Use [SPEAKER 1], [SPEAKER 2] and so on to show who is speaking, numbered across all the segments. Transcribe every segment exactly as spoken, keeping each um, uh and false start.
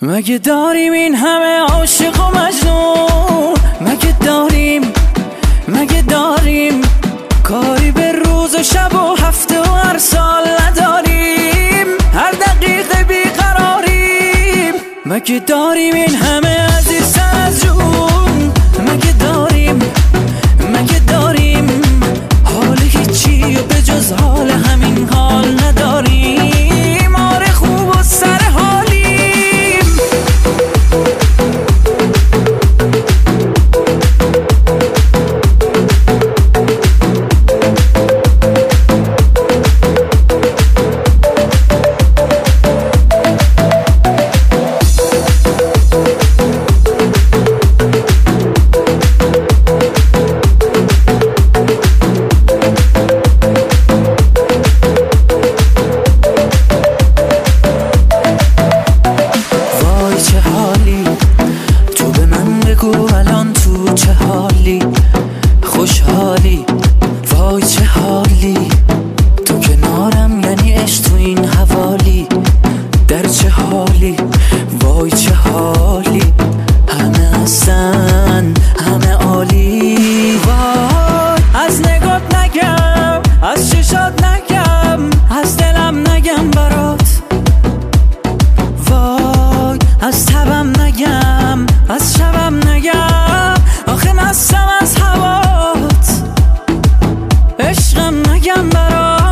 [SPEAKER 1] مگه داریم این همه عاشق و مجنون؟ مگه داریم مگه داریم کاری به روز و شب و هفته و هر سال نداریم؟ هر دقیقه بیقراریم. مگه داریم این همه عزیزتر از جون؟ مگه داریم مگه داریم حال هیچی و به جز حال همین حال نداریم؟ آره خوب و سر حالیم. چه حالی خوشحالی، وای چه حالی تو کنارم، یعنی عشق تو این حوالی. در چه حالی، وای چه حالی، همه هستن همه عالی. وای از نگات نگم، از چشات نگم، از دلم نگم برات. وای از تبم نگم، از شبم نگم، آخه مستم از هوات. عشقم نگم برات.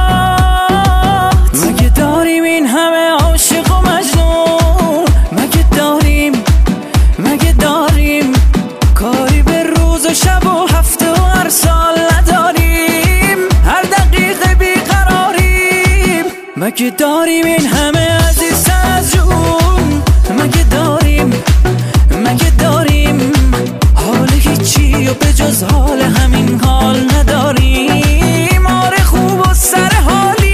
[SPEAKER 1] مگه داریم این همه عاشق و مجنون؟ مگه داریم مگه داریم کاری به روز و شب و هفته و هر سال نداریم؟ هر دقیقه بیقراریم. مگه داریم این همه عزیزتر از جون؟ مگه داریم مگه داریم حال هیچی و به جز حال همین حال نداریم؟ آره خوب و سر حالیم.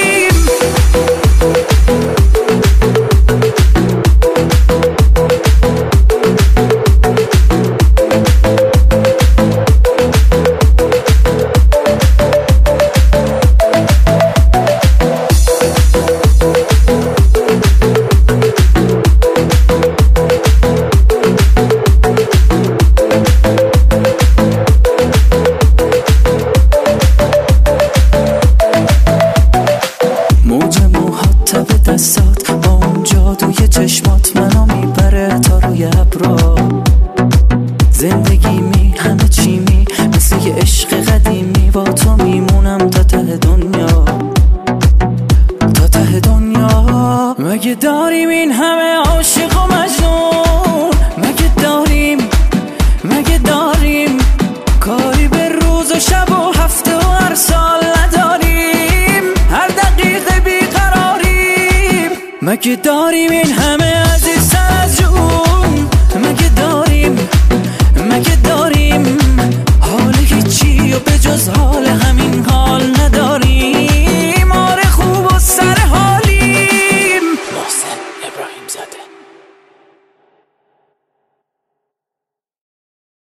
[SPEAKER 1] دستات با اون جادوی چشمات منو میبره تا روی ابرا. زندگی می همه چی می مثل یه عشق قدیمی، با تو میمونم تا ته دنیا تا ته دنیا. مگه داریم این همه عاشق و مجنون؟ مگه داریم مگه داریم کاری به روز و شب و هفته و هر سال نداریم؟ هر دقیقه بیقراریم. مگه داریم این همه